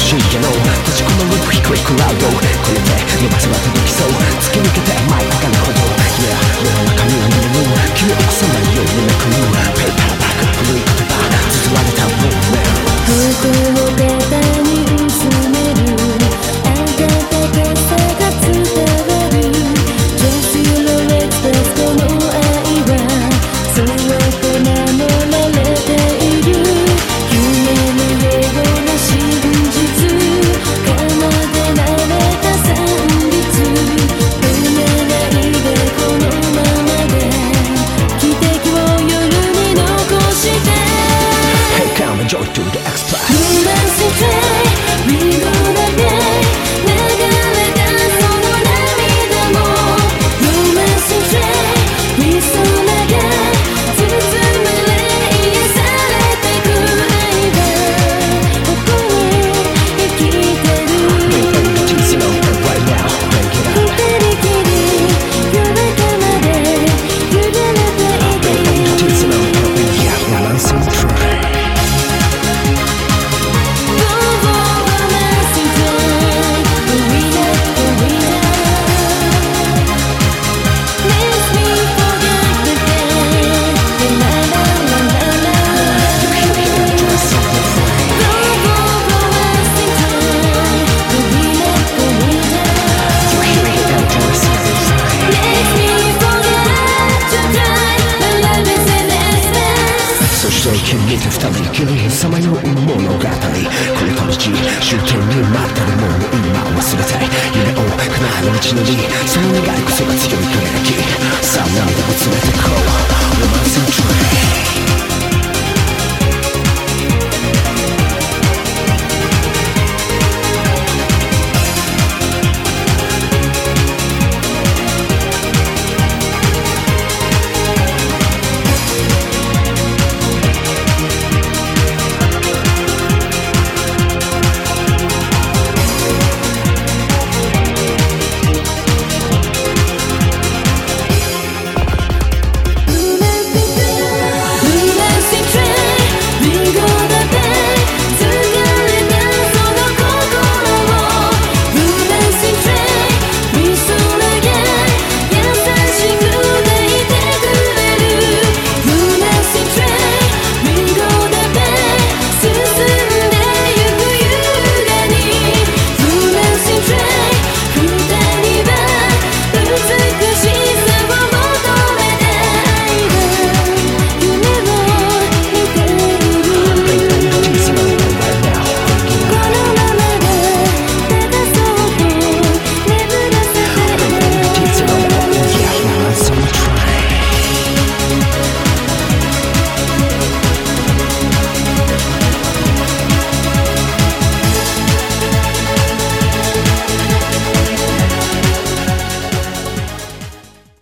深夜の閉じこもる低いクラウド、これで伸ばせば届きそう、突き抜けて前かなほど、Yeah、世の中に生まれる記憶さないようにめくるペーパーバッグ、古い言葉綴られた文面、 服を肩に薄める暖かさが伝わる Just your express この愛はそっと守られている夢のような真実奏でられた旋律止めないでこのままで奇跡を夜に残して Hey come and joy to the express君と二人きりさまよう物語、これとじ終点に待ってるもの今忘れたい夢を叶える道のり、その願い